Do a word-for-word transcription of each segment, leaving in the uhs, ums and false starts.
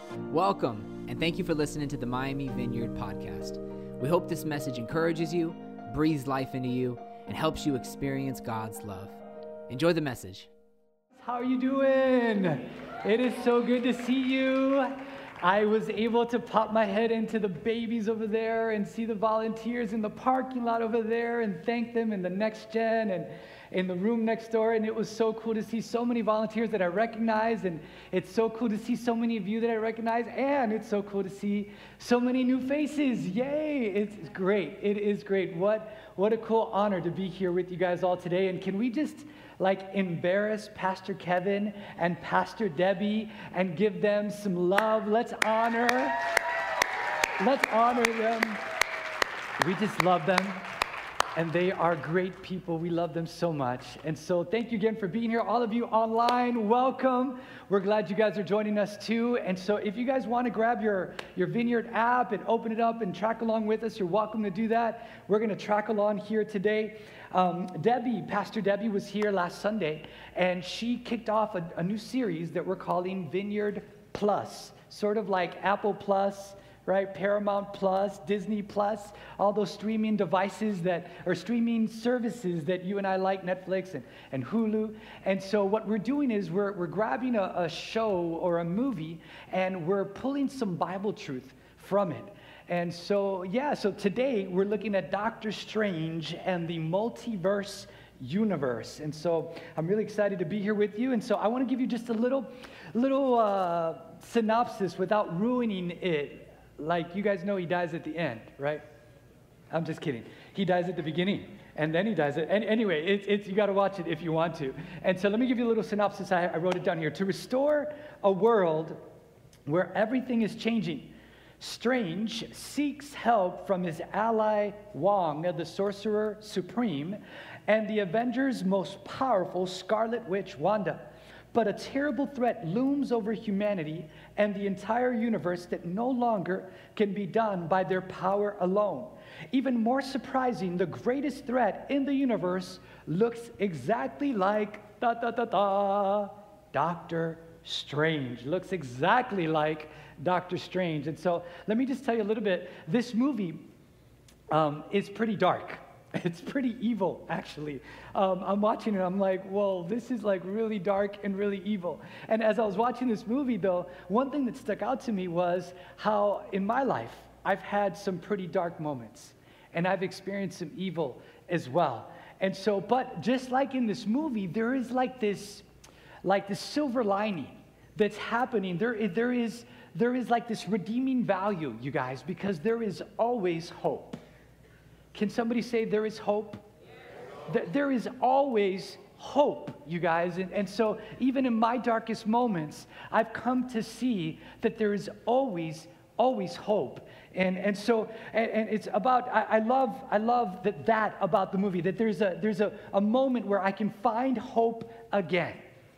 Welcome, and thank you for listening to the Miami Vineyard Podcast. We hope this message encourages you, breathes life into you, and helps you experience God's love. Enjoy the message. How are you doing? It is so good to see you. I was able to pop my head into the babies over there and see the volunteers in the parking lot over there and thank them in the next gen and in the room next door. And it was so cool to see so many volunteers that I recognize. And it's so cool to see so many of you that I recognize. And it's so cool to see so many new faces. Yay! It's great. It is great. What, what a cool honor to be here with you guys all today. And can we just like embarrass Pastor Kevin and Pastor Debbie and give them some love? Let's honor, let's honor them. We just love them, and they are great people. We love them so much. And so thank you again for being here. All of you online, welcome. We're glad you guys are joining us too. And so if you guys want to grab your, your Vineyard app and open it up and track along with us, you're welcome to do that. We're going to track along here today. Um, Debbie, Pastor Debbie was here last Sunday, and she kicked off a, a new series that we're calling Vineyard Plus, sort of like Apple Plus, right? Paramount Plus, Disney Plus, all those streaming devices that are streaming services that you and I like, Netflix and, and Hulu. And so what we're doing is we're, we're grabbing a, a show or a movie, and we're pulling some Bible truth from it. And so, yeah, so today we're looking at Doctor Strange and the multiverse universe. And so I'm really excited to be here with you. And so I want to give you just a little, little uh, synopsis without ruining it. Like, you guys know he dies at the end, right? I'm just kidding. He dies at the beginning, and then he dies at, and anyway, it's, it's, you got to watch it if you want to. And so let me give you a little synopsis. I, I wrote it down here. To restore a world where everything is changing, Strange seeks help from his ally Wong, the Sorcerer Supreme, and the Avengers' most powerful Scarlet Witch, Wanda. But a terrible threat looms over humanity and the entire universe that no longer can be done by their power alone. Even more surprising, the greatest threat in the universe looks exactly like da da da da Doctor Strange. Looks exactly like Doctor Strange. And so let me just tell you a little bit. This movie um, is pretty dark. It's pretty evil, actually. Um, I'm watching it, I'm like, whoa, this is like really dark and really evil. And as I was watching this movie, though, one thing that stuck out to me was how in my life, I've had some pretty dark moments. And I've experienced some evil as well. And so, but just like in this movie, there is like this, like this silver lining that's happening. There, there is, there is like this redeeming value, you guys, because there is always hope. Can somebody say there is hope? Yes. There is always hope, you guys. And, and so even in my darkest moments, I've come to see that there is always, always hope. And and so, and, and it's about, I, I love I love that, that about the movie, that there's a there's a, a moment where I can find hope again.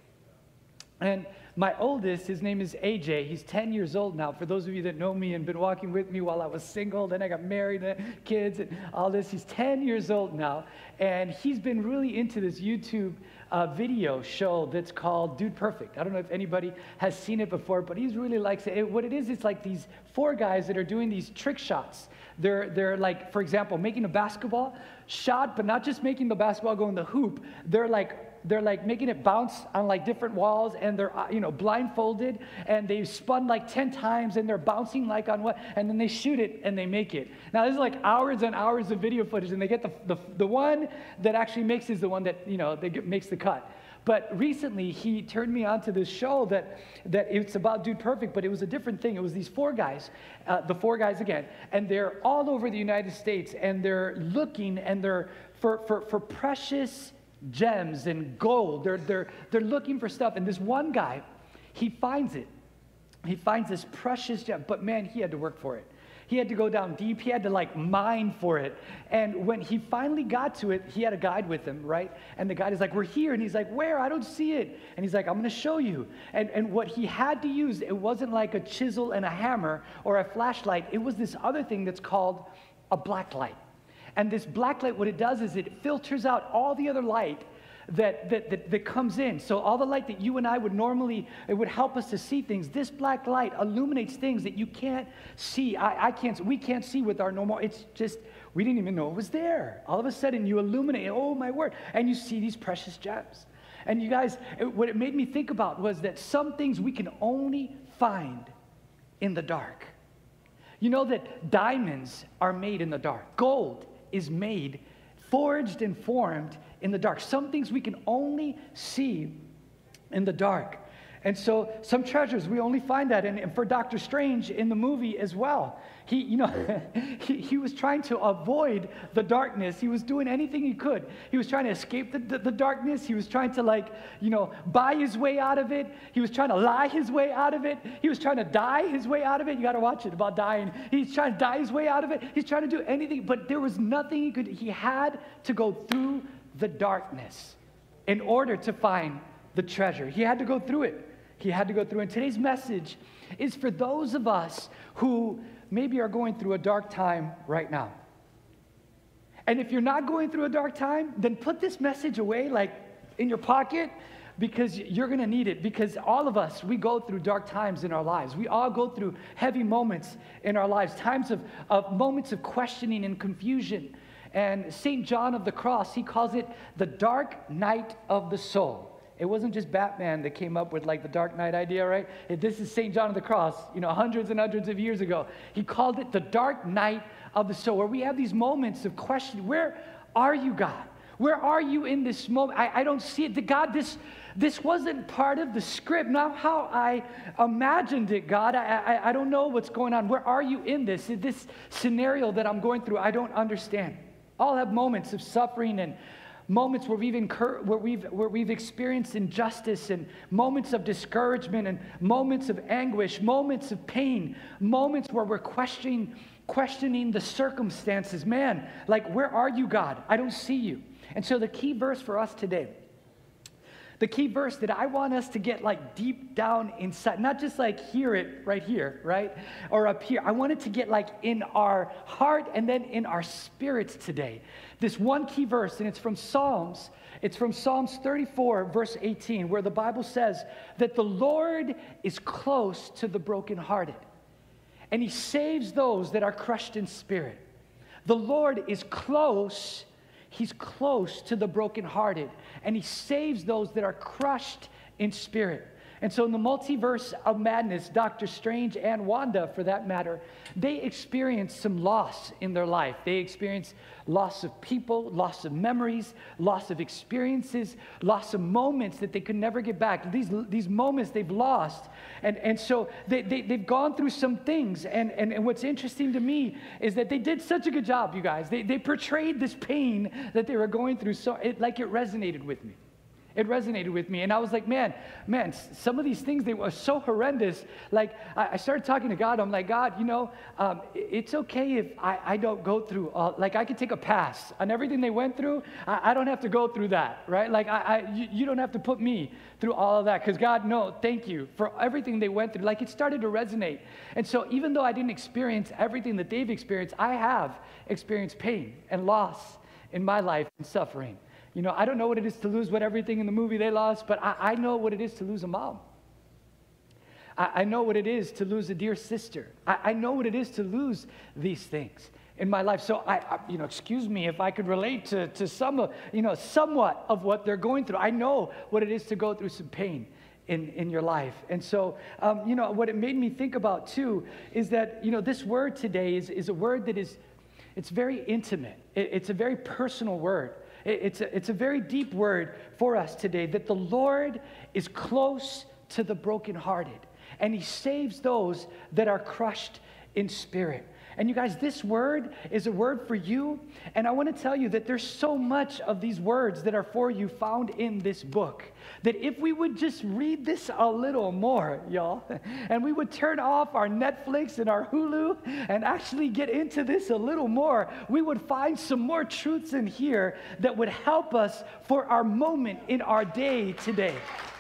And my oldest, his name is A J. He's ten years old now. For those of you that know me and been walking with me while I was single, then I got married, and kids, and all this. He's ten years old now, and he's been really into this YouTube uh, video show that's called Dude Perfect. I don't know if anybody has seen it before, but he's really likes it. What it is, it's like these four guys that are doing these trick shots. They're, they're like, for example, making a basketball shot, but not just making the basketball go in the hoop. They're like, They're like making it bounce on like different walls, and they're, you know, blindfolded, and they've spun like ten times, and they're bouncing like on what, and then they shoot it and they make it. Now this is like hours and hours of video footage, and they get the the, the one that actually makes is the one that, you know, that makes the cut. But recently he turned me on to this show that that it's about Dude Perfect, but it was a different thing. It was these four guys, uh, the four guys again, and they're all over the United States, and they're looking and they're for for for precious gems and gold. They're, they're, they're looking for stuff. And this one guy, he finds it. He finds this precious gem. But man, he had to work for it. He had to go down deep. He had to like mine for it. And when he finally got to it, he had a guide with him, right? And the guide is like, we're here. And he's like, where? I don't see it. And he's like, I'm going to show you. And, and what he had to use, it wasn't like a chisel and a hammer or a flashlight. It was this other thing that's called a black light. And this black light, what it does is it filters out all the other light that, that, that, that comes in. So all the light that you and I would normally, it would help us to see things. This black light illuminates things that you can't see. I, I can't, we can't see with our normal, it's just, we didn't even know it was there. All of a sudden you illuminate, oh my word, and you see these precious gems. And you guys, it, what it made me think about was that some things we can only find in the dark. You know that diamonds are made in the dark. Gold is made, forged and formed in the dark. Some things we can only see in the dark. And so some treasures, we only find that. And, and for Doctor Strange in the movie as well, he, you know, he, he was trying to avoid the darkness. He was doing anything he could. He was trying to escape the, the, the darkness. He was trying to, like, you know, buy his way out of it. He was trying to lie his way out of it. He was trying to die his way out of it. You got to watch it about dying. He's trying to die his way out of it. He's trying to do anything, but there was nothing he could. He had to go through the darkness in order to find the treasure. He had to go through it. He had to go through. And today's message is for those of us who maybe are going through a dark time right now. And if you're not going through a dark time, then put this message away, like in your pocket, because you're going to need it. Because all of us, we go through dark times in our lives. We all go through heavy moments in our lives, times of, of moments of questioning and confusion. And Saint John of the Cross, he calls it the dark night of the soul. It wasn't just Batman that came up with like the Dark Knight idea, right? This is Saint John of the Cross, you know, hundreds and hundreds of years ago. He called it the dark night of the soul, where we have these moments of question. Where are you, God? Where are you in this moment? I, I don't see it. The God, this this wasn't part of the script, not how I imagined it, God. I, I, I don't know what's going on. Where are you in this? In this scenario that I'm going through, I don't understand. All have moments of suffering and moments where we've incur- where we've where we've experienced injustice, and moments of discouragement, and moments of anguish, moments of pain, moments where we're questioning questioning the circumstances. Man, like, where are you, God? I don't see you. And so the key verse for us today, the key verse that I want us to get like deep down inside, not just like hear it right here, right? Or up here. I want it to get like in our heart and then in our spirits today. This one key verse, and it's from Psalms. It's from Psalms thirty-four, verse eighteen, where the Bible says that the Lord is close to the brokenhearted, and he saves those that are crushed in spirit. The Lord is close. He's close to the brokenhearted, and he saves those that are crushed in spirit. And so in the multiverse of madness, Doctor Strange and Wanda, for that matter, they experience some loss in their life. They experience loss of people, loss of memories, loss of experiences, loss of moments that they could never get back. These, these moments they've lost. And, and so they, they, they've gone through some things. And, and, and what's interesting to me is that they did such a good job, you guys. They, they portrayed this pain that they were going through so it, like it resonated with me. It resonated with me, and I was like, man, man, some of these things, they were so horrendous. Like, I, I started talking to God. I'm like, God, you know, um, it's okay if I, I don't go through, all, like, I could take a pass on everything they went through. I, I don't have to go through that, right? Like, I, I you, you don't have to put me through all of that, because God, no, thank you for everything they went through. Like, it started to resonate. And so even though I didn't experience everything that they've experienced, I have experienced pain and loss in my life and suffering. You know, I don't know what it is to lose what everything in the movie they lost, but I, I know what it is to lose a mom. I, I know what it is to lose a dear sister. I, I know what it is to lose these things in my life. So, I, I, you know, excuse me if I could relate to, to some of, you know, somewhat of what they're going through. I know what it is to go through some pain in, in your life. And so, um, you know, what it made me think about, too, is that, you know, this word today is, is a word that is, it's very intimate. It, it's a very personal word. It's a, it's a very deep word for us today, that the Lord is close to the brokenhearted, and he saves those that are crushed in spirit. And you guys, this word is a word for you, and I want to tell you that there's so much of these words that are for you found in this book, that if we would just read this a little more, y'all, and we would turn off our Netflix and our Hulu and actually get into this a little more, we would find some more truths in here that would help us for our moment in our day today.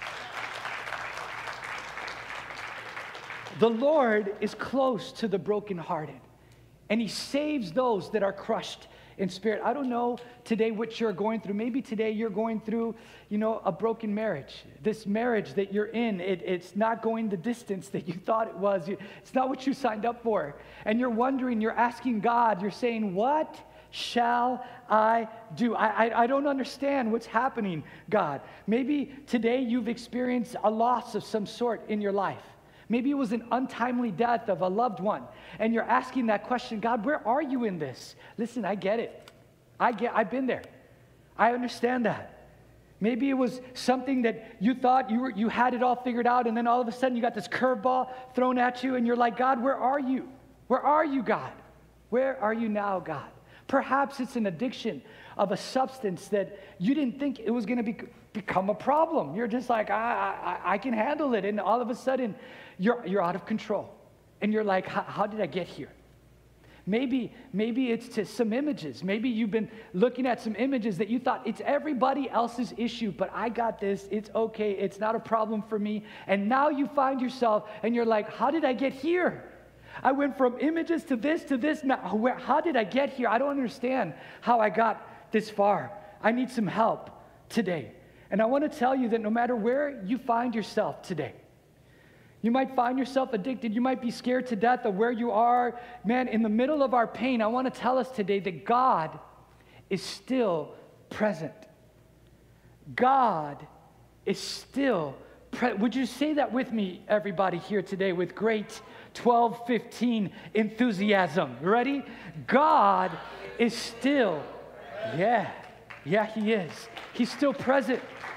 The Lord is close to the brokenhearted, and he saves those that are crushed in spirit. I don't know today what you're going through. Maybe today you're going through, you know, a broken marriage. This marriage that you're in, it, it's not going the distance that you thought it was. It's not what you signed up for. And you're wondering, you're asking God, you're saying, what shall I do? I, I, I don't understand what's happening, God. Maybe today you've experienced a loss of some sort in your life. Maybe it was an untimely death of a loved one, and you're asking that question, God, where are you in this? Listen, I get it. I get, I've been there. I understand that. Maybe it was something that you thought you were, you had it all figured out, and then all of a sudden you got this curveball thrown at you, and you're like, God, where are you? Where are you, God? Where are you now, God? Perhaps it's an addiction of a substance that you didn't think it was going to be, become a problem. You're just like, I, I, I can handle it. And all of a sudden, you're, you're out of control. And you're like, how did I get here? Maybe, maybe it's to some images. Maybe you've been looking at some images that you thought, it's everybody else's issue, but I got this. It's okay. It's not a problem for me. And now you find yourself, and you're like, how did I get here? I went from images to this, to this. Now, where, how did I get here? I don't understand how I got this far. I need some help today. And I want to tell you that no matter where you find yourself today, you might find yourself addicted. You might be scared to death of where you are. Man, in the middle of our pain, I want to tell us today that God is still present. God is still present. Would you say that with me, everybody here today, with great twelve fifteen enthusiasm? Ready? God is still, yeah, yeah, He is. He's still present.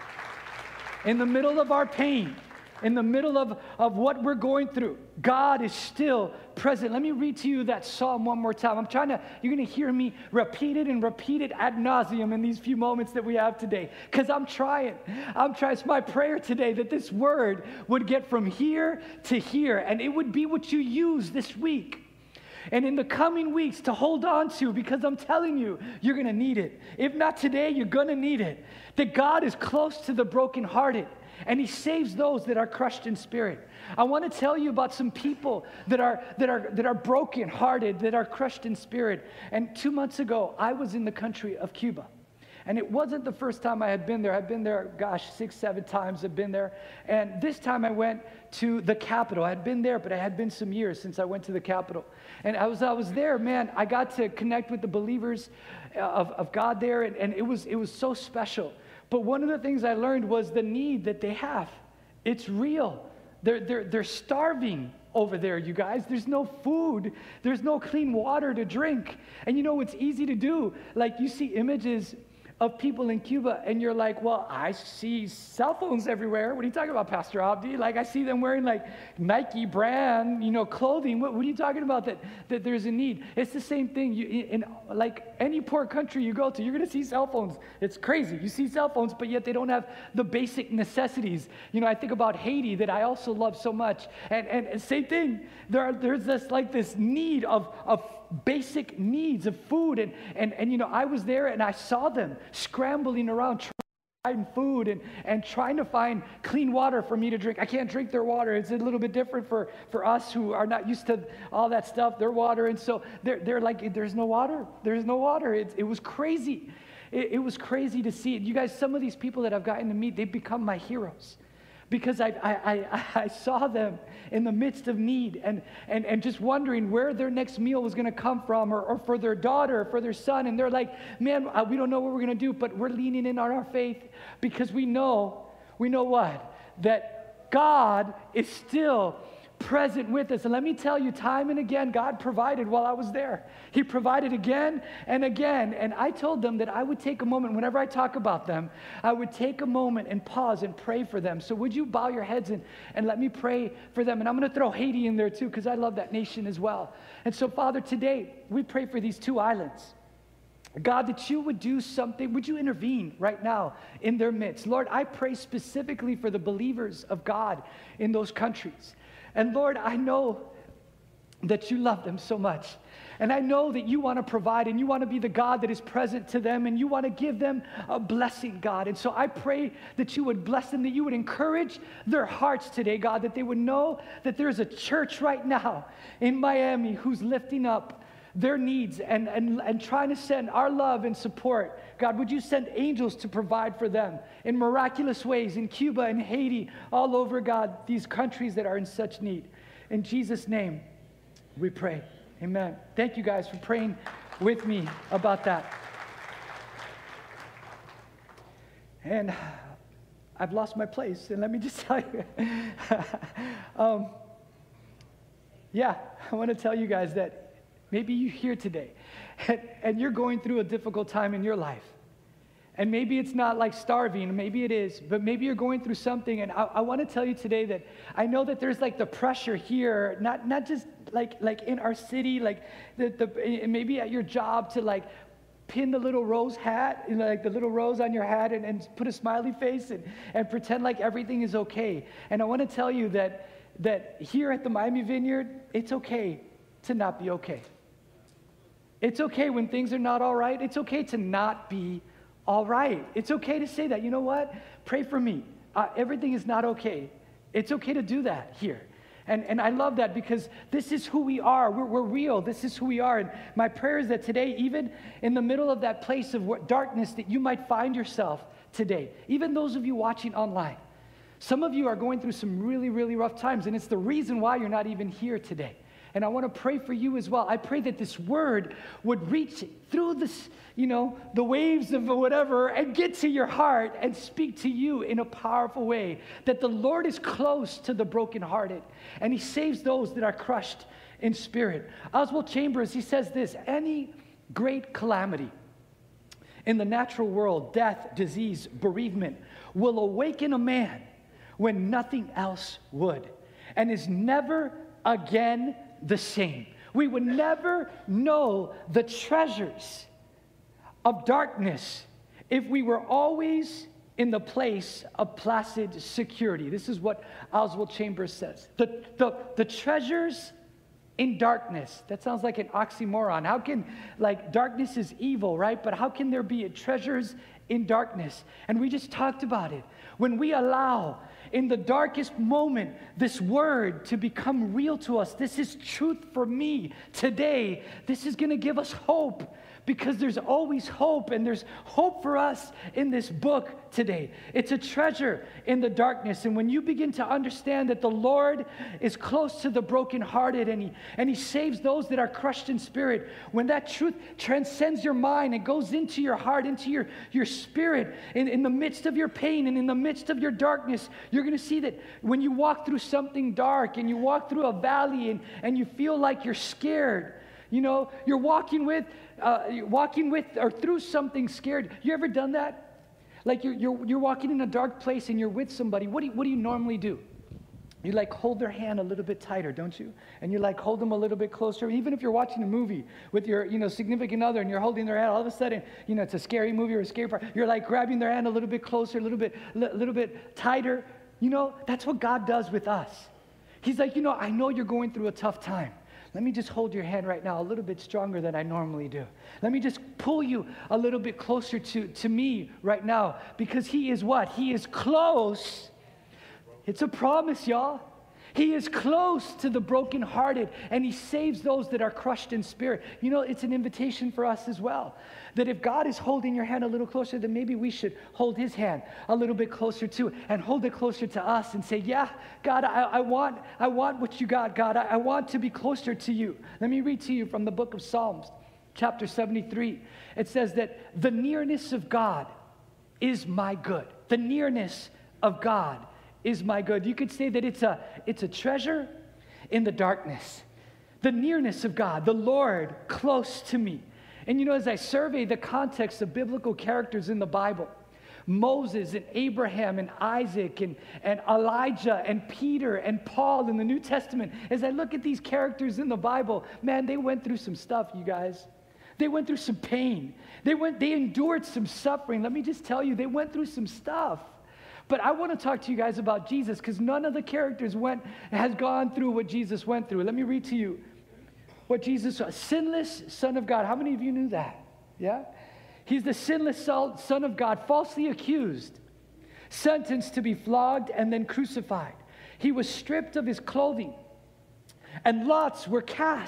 In the middle of our pain, in the middle of, of what we're going through, God is still present. Let me read to you that psalm one more time. I'm trying to, you're going to hear me repeat it and repeat it ad nauseum in these few moments that we have today, because I'm trying. I'm trying. It's my prayer today that this word would get from here to here, and it would be what you use this week and in the coming weeks to hold on to, because I'm telling you, you're going to need it. If not today, you're going to need it. That God is close to the brokenhearted, and He saves those that are crushed in spirit. I want to tell you about some people that are that are that are brokenhearted, that are crushed in spirit. And two months ago, I was in the country of Cuba. And it wasn't the first time I had been there. I've been there, gosh, six, seven times I've been there. And this time I went to the capital. I had been there, but it had been some years since I went to the capital. And I was I was there, man, I got to connect with the believers of, of God there, and, and it was it was so special. But one of the things I learned was the need that they have. It's real. They're, they're, they're starving over there, you guys. There's no food. There's no clean water to drink. And you know, it's easy to do. Like, you see images of people in Cuba, and you're like, well, I see cell phones everywhere. What are you talking about, Pastor Abdi? Like, I see them wearing, like, Nike brand, you know, clothing. What, what are you talking about that, that there's a need? It's the same thing. You, in, like, any poor country you go to, you're going to see cell phones. It's crazy. You see cell phones, but yet they don't have the basic necessities. You know, I think about Haiti, that I also love so much. And, and, and same thing. There are, there's this, like, this need of, of basic needs of food, and, and, and you know, I was there and I saw them scrambling around trying to find food and, and trying to find clean water for me to drink. I can't drink their water. It's a little bit different for, for us who are not used to all that stuff, their water. And so they're, they're like, there's no water. There's no water. It, it was crazy. It, it was crazy to see it. You guys, some of these people that I've gotten to meet, they've become my heroes. Because I, I, I, I saw them in the midst of need, and, and, and just wondering where their next meal was going to come from, or, or for their daughter, or for their son. And they're like, man, we don't know what we're going to do, but we're leaning in on our faith, because we know, we know what? That God is still present with us. And let me tell you, time and again, God provided while I was there. He provided again and again. And I told them that I would take a moment, whenever I talk about them, I would take a moment and pause and pray for them. So would you bow your heads and, and let me pray for them? And I'm going to throw Haiti in there too, because I love that nation as well. And so, Father, today we pray for these two islands. God, that you would do something, would you intervene right now in their midst? Lord, I pray specifically for the believers of God in those countries. And Lord, I know that you love them so much. And I know that you want to provide, and you want to be the God that is present to them, and you want to give them a blessing, God. And so I pray that you would bless them, that you would encourage their hearts today, God, that they would know that there's a church right now in Miami who's lifting up their needs and, and, and trying to send our love and support. God, would you send angels to provide for them in miraculous ways in Cuba and Haiti, all over, God, these countries that are in such need. In Jesus' name, we pray. Amen. Thank you guys for praying with me about that. And I've lost my place, and let me just tell you. um, yeah, I want to tell you guys that maybe you're here today, and, and you're going through a difficult time in your life. And maybe it's not like starving, maybe it is, but maybe you're going through something, and I, I want to tell you today that I know that there's like the pressure here, not not just like like in our city, like the, the maybe at your job to like pin the little rose hat, you know, like the little rose on your hat, and, and put a smiley face and, and pretend like everything is okay. And I want to tell you that that here at the Miami Vineyard, it's okay to not be okay. It's okay when things are not all right. It's okay to not be all right. It's okay to say that. You know what? Pray for me. Uh, everything is not okay. It's okay to do that here. And, and I love that because this is who we are. We're, we're real. This is who we are. And my prayer is that today, even in the middle of that place of what, darkness that you might find yourself today, even those of you watching online, some of you are going through some really, really rough times, and it's the reason why you're not even here today. And I want to pray for you as well. I pray that this word would reach through this, you know, the waves of whatever and get to your heart and speak to you in a powerful way. That the Lord is close to the brokenhearted and he saves those that are crushed in spirit. Oswald Chambers, he says this: any great calamity in the natural world, death, disease, bereavement, will awaken a man when nothing else would, and is never again the same. We would never know the treasures of darkness if we were always in the place of placid security. This is what Oswald Chambers says. The, the, the treasures in darkness. That sounds like an oxymoron. How can, like, darkness is evil, right? But how can there be treasures in darkness? And we just talked about it. When we allow, in the darkest moment, this word to become real to us, this is truth for me today. This is going to give us hope, because there's always hope, and there's hope for us in this book today. It's a treasure in the darkness, and when you begin to understand that the Lord is close to the brokenhearted, and he, and he saves those that are crushed in spirit, when that truth transcends your mind and goes into your heart, into your, your spirit, in, in the midst of your pain and in the midst of your darkness, you're going to see that when you walk through something dark and you walk through a valley and, and you feel like you're scared, you know, you're walking with, uh, you're walking with or through something scared. You ever done that? Like you're, you're, you're walking in a dark place and you're with somebody. What do you, what do you normally do? You like hold their hand a little bit tighter, don't you? And you like hold them a little bit closer. Even if you're watching a movie with your, you know, significant other and you're holding their hand, all of a sudden, you know, it's a scary movie or a scary part. You're like grabbing their hand a little bit closer, a little bit, a little bit tighter. You know, that's what God does with us. He's like, you know, I know you're going through a tough time. Let me just hold your hand right now a little bit stronger than I normally do. Let me just pull you a little bit closer to, to me right now, because he is what? He is close. It's a promise, y'all. He is close to the brokenhearted, and he saves those that are crushed in spirit. You know, it's an invitation for us as well, that if God is holding your hand a little closer, then maybe we should hold his hand a little bit closer too, and hold it closer to us and say, yeah, God, I, I want I want what you got, God. I, I want to be closer to you. Let me read to you from the book of Psalms, chapter seventy-three. It says that the nearness of God is my good. The nearness of God is my good. You could say that it's a, it's a treasure in the darkness. The nearness of God, the Lord close to me. And you know, as I survey the context of biblical characters in the Bible, Moses and Abraham and Isaac and, and Elijah and Peter and Paul in the New Testament, as I look at these characters in the Bible, man, they went through some stuff, you guys. They went through some pain. They went, they endured some suffering. Let me just tell you, they went through some stuff. But I want to talk to you guys about Jesus, because none of the characters went has gone through what Jesus went through. Let me read to you what Jesus was. Sinless Son of God. How many of you knew that? Yeah? He's the sinless Son of God, falsely accused, sentenced to be flogged and then crucified. He was stripped of his clothing, and lots were cast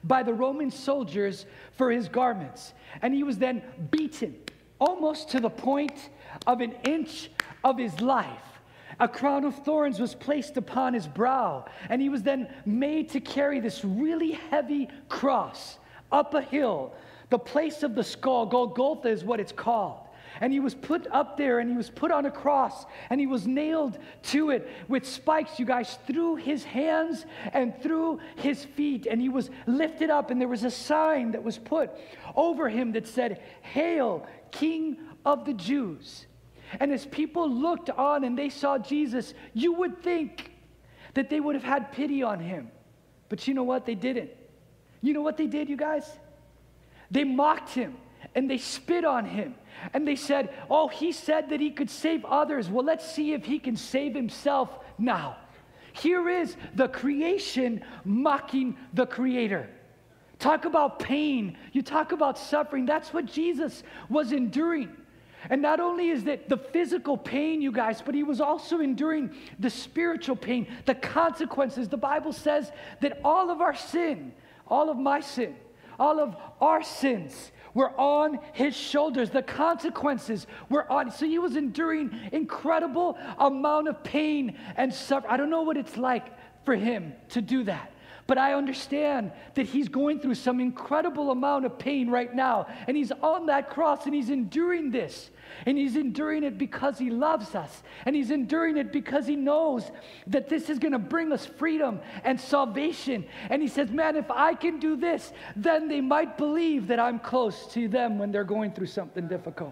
by the Roman soldiers for his garments. And he was then beaten almost to the point of an inch of his life. A crown of thorns was placed upon his brow, and he was then made to carry this really heavy cross up a hill. The place of the skull, Golgotha is what it's called. And he was put up there, and he was put on a cross, and he was nailed to it with spikes, you guys, through his hands and through his feet. And he was lifted up, and there was a sign that was put over him that said, "Hail, King of the Jews." And as people looked on and they saw Jesus, you would think that they would have had pity on him. But you know what? They didn't. You know what they did, you guys? They mocked him and they spit on him. And they said, "Oh, he said that he could save others. Well, let's see if he can save himself now." Here is the creation mocking the Creator. Talk about pain. You talk about suffering. That's what Jesus was enduring. And not only is that the physical pain, you guys, but he was also enduring the spiritual pain, the consequences. The Bible says that all of our sin, all of my sin, all of our sins were on his shoulders. The consequences were on. So he was enduring incredible amount of pain and suffering. I don't know what it's like for him to do that. But I understand that he's going through some incredible amount of pain right now. And he's on that cross and he's enduring this. And he's enduring it because he loves us. And he's enduring it because he knows that this is going to bring us freedom and salvation. And he says, man, if I can do this, then they might believe that I'm close to them when they're going through something difficult.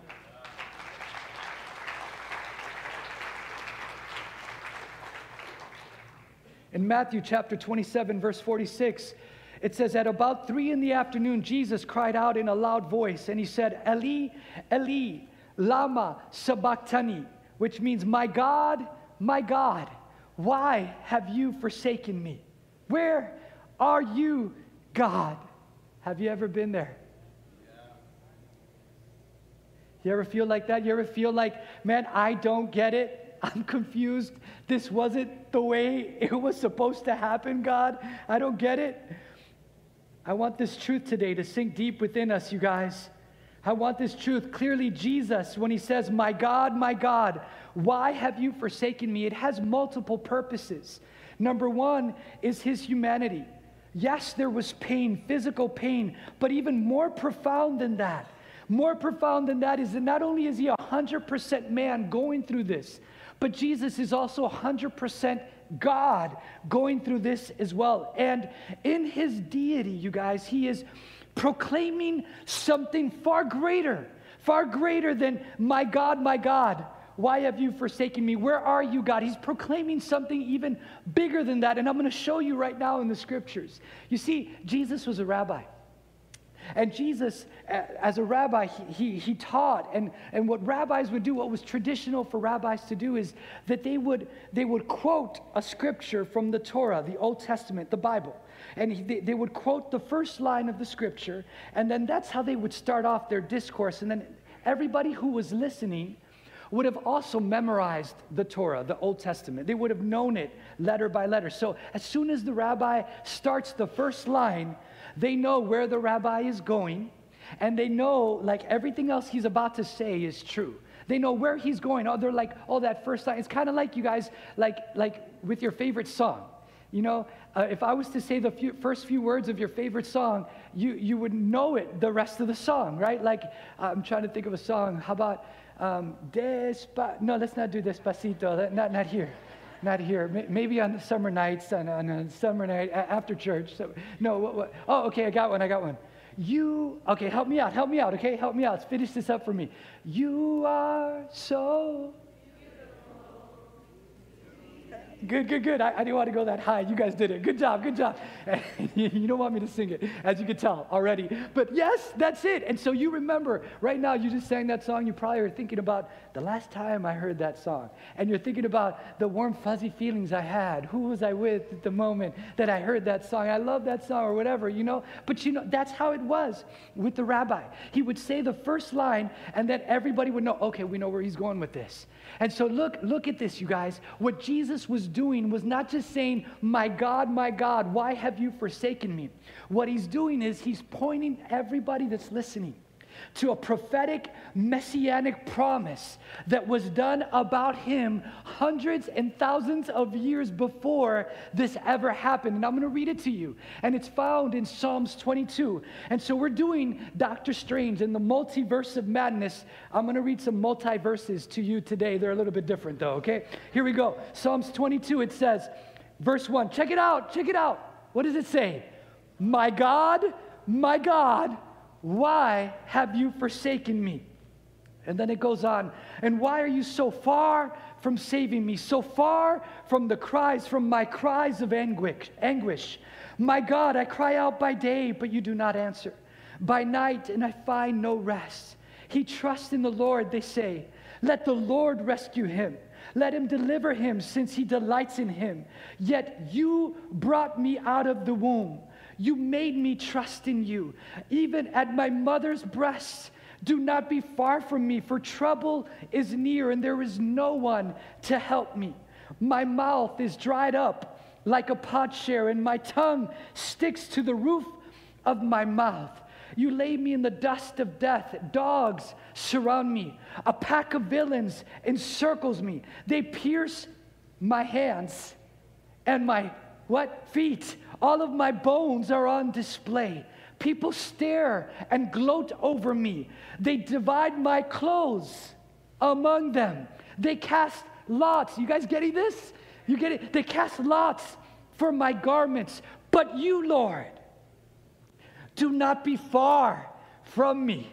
In Matthew chapter twenty-seven, verse forty-six, it says, at about three in the afternoon, Jesus cried out in a loud voice, and he said, Eli, Eli, lama sabachthani, which means, my God, my God, why have you forsaken me? Where are you, God? Have you ever been there? You ever feel like that? You ever feel like, man, I don't get it? I'm confused. This wasn't the way it was supposed to happen, God. I don't get it. I want this truth today to sink deep within us, you guys. I want this truth. Clearly, Jesus, when he says, my God, my God, why have you forsaken me? It has multiple purposes. Number one is his humanity. Yes, there was pain, physical pain, but even more profound than that. More profound than that is that not only is he one hundred percent man going through this, but Jesus is also one hundred percent God going through this as well. And in his deity, you guys, he is proclaiming something far greater, far greater than my God, my God, why have you forsaken me? Where are you, God? He's proclaiming something even bigger than that. And I'm going to show you right now in the scriptures. You see, Jesus was a rabbi. And Jesus, as a rabbi, he, he, he taught, and, and what rabbis would do, what was traditional for rabbis to do is that they would, they would quote a scripture from the Torah, the Old Testament, the Bible. And he, they, they would quote the first line of the scripture, and then that's how they would start off their discourse. And then everybody who was listening would have also memorized the Torah, the Old Testament. They would have known it letter by letter. So as soon as the rabbi starts the first line, they know where the rabbi is going, and they know, like, everything else he's about to say is true. They know where he's going. Oh, they're like, oh, that first line. It's kind of like, you guys, like, like with your favorite song. You know, uh, if I was to say the few, first few words of your favorite song, you, you would know it the rest of the song, right? Like, uh, I'm trying to think of a song. How about, um, Despa... No, let's not do Despacito. Not, not here. Not here. Maybe on the summer nights, on, on a summer night after church. So, no, what, what? Oh, okay, I got one, I got one. You, okay, help me out, help me out, okay? Help me out. Finish this up for me. You are so... Good, good, good. I, I didn't want to go that high. You guys did it. Good job, good job. You don't want me to sing it, as you can tell already. But yes, that's it. And so you remember, right now you just sang that song. You probably are thinking about the last time I heard that song. And you're thinking about the warm, fuzzy feelings I had. Who was I with at the moment that I heard that song? I love that song or whatever, you know. But you know, that's how it was with the rabbi. He would say the first line, and then everybody would know, okay, we know where he's going with this. And so look, look at this, you guys. What Jesus was doing was not just saying, my God, my God, why have you forsaken me? What he's doing is he's pointing everybody that's listening to a prophetic messianic promise that was done about him hundreds and thousands of years before this ever happened. And I'm going to read it to you. And it's found in Psalms twenty-two. And so we're doing Doctor Strange and the multiverse of madness. I'm going to read some multiverses to you today. They're a little bit different though, okay? Here we go. Psalms twenty-two, it says, verse one, check it out, check it out. What does it say? My God, my God, why have you forsaken me? And then it goes on, and why are you so far from saving me, so far from the cries, from my cries of anguish, anguish? My God, I cry out by day, but you do not answer. By night, and I find no rest. He trusts in the Lord, they say. Let the Lord rescue him. Let him deliver him, since he delights in him. Yet you brought me out of the womb. You made me trust in you. Even at my mother's breast, do not be far from me, for trouble is near, and there is no one to help me. My mouth is dried up like a potsherd, and my tongue sticks to the roof of my mouth. You lay me in the dust of death. Dogs surround me. A pack of villains encircles me. They pierce my hands and my what? Feet. All of my bones are on display. People stare and gloat over me. They divide my clothes among them. They cast lots. You guys getting this? You get it? They cast lots for my garments. But you, Lord, do not be far from me.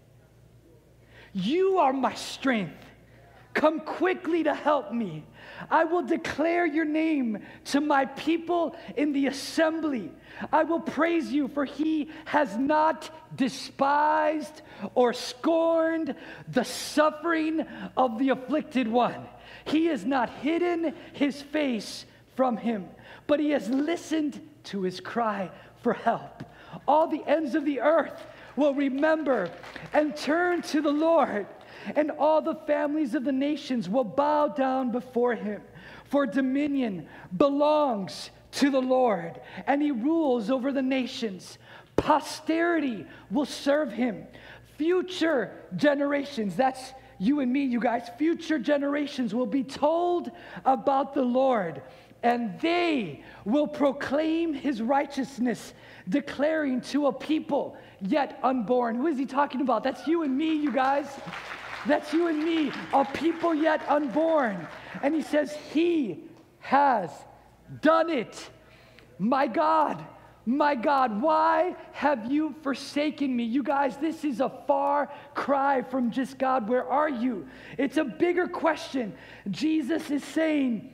You are my strength. Come quickly to help me. I will declare your name to my people in the assembly. I will praise you, for he has not despised or scorned the suffering of the afflicted one. He has not hidden his face from him, but he has listened to his cry for help. All the ends of the earth will remember and turn to the Lord, and all the families of the nations will bow down before him. For dominion belongs to the Lord, and he rules over the nations. Posterity will serve him. Future generations, that's you and me, you guys, future generations will be told about the Lord, and they will proclaim his righteousness, declaring to a people yet unborn. Who is he talking about? That's you and me, you guys. That's you and me, a people yet unborn. And he says, he has done it. My God, my God, why have you forsaken me? You guys, this is a far cry from just God, where are you? It's a bigger question. Jesus is saying,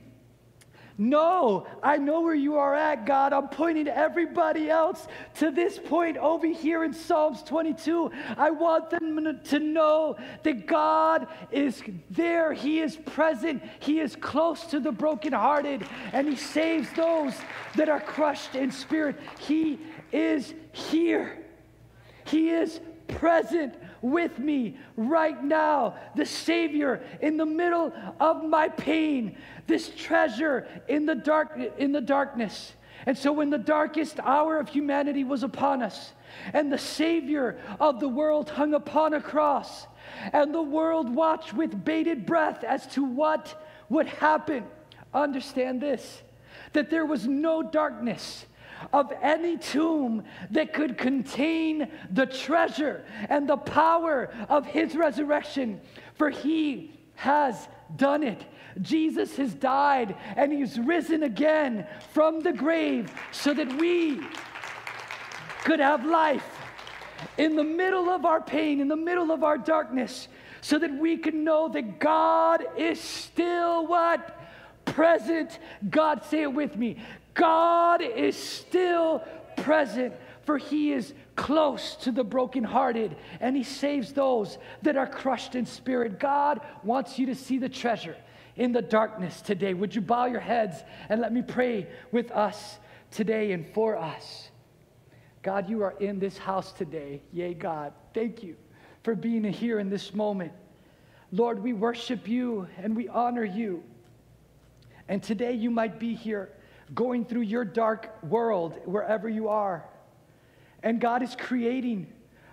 no, I know where you are at, God. I'm pointing everybody else to this point over here in Psalms twenty-two. I want them to know that God is there. He is present. He is close to the brokenhearted, and he saves those that are crushed in spirit. He is here. He is present with me right now, the Savior in the middle of my pain, this treasure in the dark in the darkness. And so when the darkest hour of humanity was upon us, and the Savior of the world hung upon a cross, and the world watched with bated breath as to what would happen, understand this, that there was no darkness of any tomb that could contain the treasure and the power of his resurrection, for he has done it. Jesus has died, and he's risen again from the grave so that we could have life in the middle of our pain, in the middle of our darkness, so that we can know that God is still what? Present. God, say it with me. God is still present, for he is close to the brokenhearted, and he saves those that are crushed in spirit. God wants you to see the treasure in the darkness today. Would you bow your heads and let me pray with us today and for us? God, you are in this house today. Yea, God, thank you for being here in this moment. Lord, we worship you and we honor you. And today you might be here going through your dark world wherever you are. And God is creating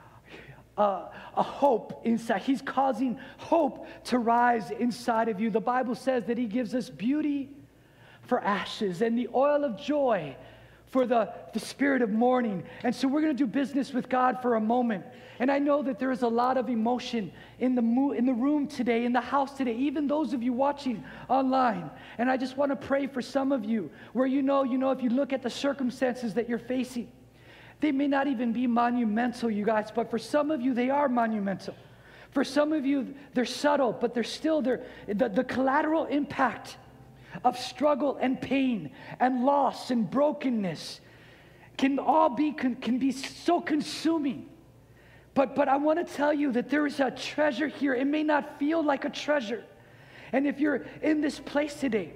a, a hope inside. He's causing hope to rise inside of you. The Bible says that He gives us beauty for ashes and the oil of joy for the, the spirit of mourning. And so we're going to do business with God for a moment. And I know that there is a lot of emotion in the mo- in the room today, in the house today, even those of you watching online. And I just want to pray for some of you where you know, you know, if you look at the circumstances that you're facing, they may not even be monumental, you guys, but for some of you, they are monumental. For some of you, they're subtle, but they're still, they're, the, the collateral impact of struggle and pain and loss and brokenness can all be, can, can be so consuming. But, but I want to tell you that there is a treasure here. It may not feel like a treasure. And if you're in this place today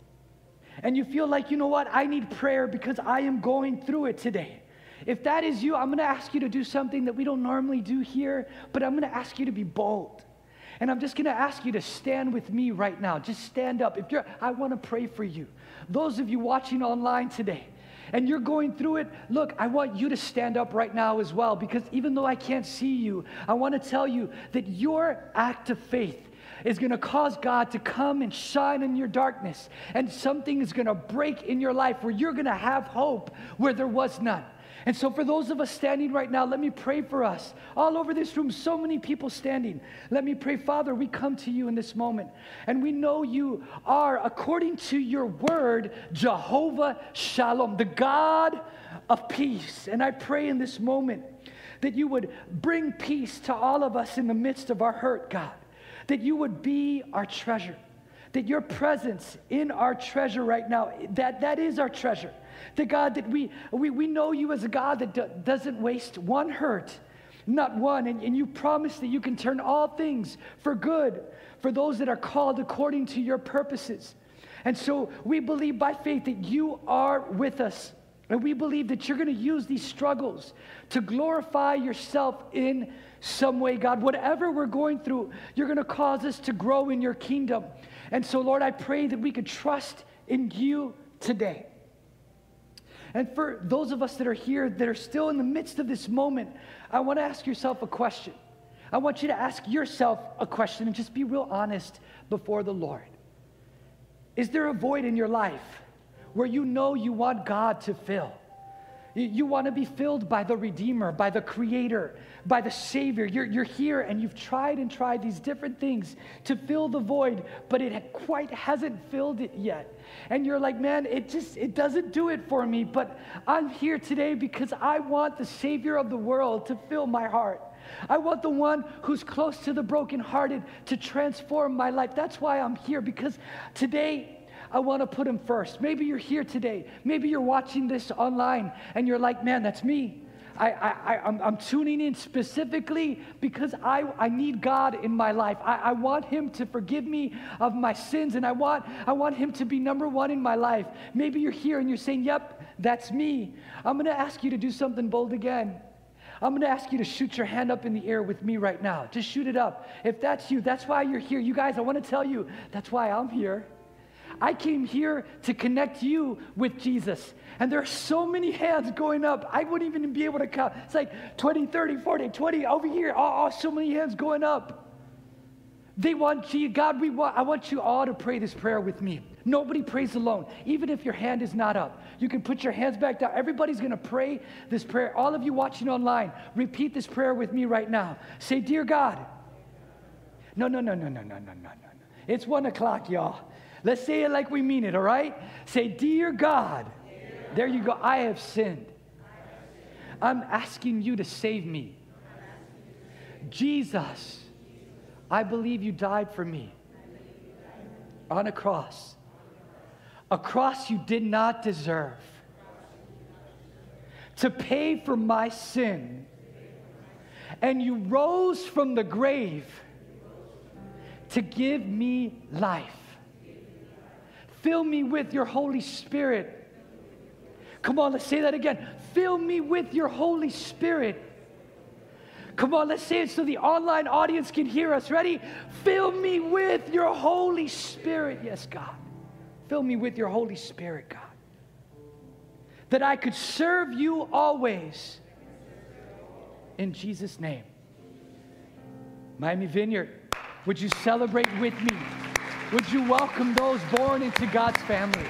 and you feel like, you know what, I need prayer because I am going through it today. If that is you, I'm going to ask you to do something that we don't normally do here, but I'm going to ask you to be bold. And I'm just going to ask you to stand with me right now. Just stand up. If you're, I want to pray for you. Those of you watching online today, and you're going through it, look, I want you to stand up right now as well, because even though I can't see you, I want to tell you that your act of faith is going to cause God to come and shine in your darkness, and something is going to break in your life where you're going to have hope where there was none. And so for those of us standing right now, let me pray for us. All over this room, so many people standing. Let me pray. Father, we come to you in this moment, and we know you are, according to your word, Jehovah Shalom, the God of peace. And I pray in this moment that you would bring peace to all of us in the midst of our hurt, God. That you would be our treasure. That your presence in our treasure right now, that, that is our treasure. That God, that we, we, we know you as a God that do, doesn't waste one hurt, not one. And, and you promise that you can turn all things for good for those that are called according to your purposes. And so we believe by faith that you are with us. And we believe that you're going to use these struggles to glorify yourself in some way, God. Whatever we're going through, you're going to cause us to grow in your kingdom. And so, Lord, I pray that we could trust in you today. And for those of us that are here that are still in the midst of this moment, I want to ask yourself a question. I want you to ask yourself a question and just be real honest before the Lord. Is there a void in your life where you know you want God to fill? You, you want to be filled by the Redeemer, by the Creator, by the Savior. You're, you're here and you've tried and tried these different things to fill the void, but it quite hasn't filled it yet. And you're like, man, it just, it doesn't do it for me, but I'm here today because I want the Savior of the world to fill my heart. I want the one who's close to the brokenhearted to transform my life. That's why I'm here, because today I want to put him first. Maybe you're here today. Maybe you're watching this online and you're like, man, that's me. I, I, I'm, I'm tuning in specifically because I, I need God in my life. I, I want him to forgive me of my sins, and I want, I want him to be number one in my life. Maybe you're here and you're saying, yep, that's me. I'm going to ask you to do something bold again. I'm going to ask you to shoot your hand up in the air with me right now. Just shoot it up. If that's you, that's why you're here. You guys, I want to tell you, that's why I'm here. I came here to connect you with Jesus. And there are so many hands going up. I wouldn't even be able to count. It's like twenty, thirty, forty, twenty over here. Oh, oh so many hands going up. They want Jesus. God, we want, I want you all to pray this prayer with me. Nobody prays alone. Even if your hand is not up, you can put your hands back down. Everybody's going to pray this prayer. All of you watching online, repeat this prayer with me right now. Say, dear God. No, no, no, no, no, no, no, no, no. It's one o'clock, y'all. Let's say it like we mean it, all right? Say, dear God, dear God. There you go. I have sinned. I have sinned. I'm asking you to save me. Jesus, I believe you died for me on a cross. A cross you did not deserve. To pay for my sin. And you rose from the grave to give me life. Fill me with your Holy Spirit. Come on, let's say that again. Fill me with your Holy Spirit. Come on, let's say it so the online audience can hear us. Ready? Fill me with your Holy Spirit. Yes, God. fill me with your Holy Spirit, God. That I could serve you always. In Jesus' name. Miami Vineyard, would you celebrate with me? Would you welcome those born into God's family?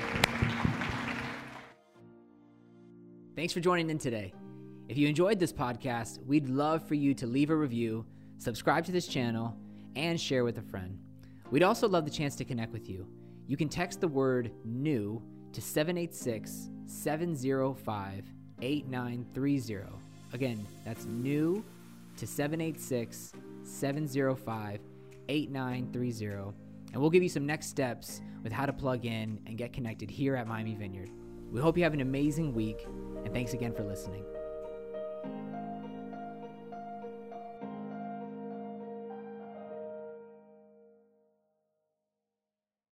Thanks for joining in today. If you enjoyed this podcast, we'd love for you to leave a review, subscribe to this channel, and share with a friend. We'd also love the chance to connect with you. You can text the word NEW to seven eight six, seven zero five, eight nine three zero. Again, that's NEW to seven eight six, seven zero five, eight nine three zero. And we'll give you some next steps with how to plug in and get connected here at Miami Vineyard. We hope you have an amazing week, and thanks again for listening.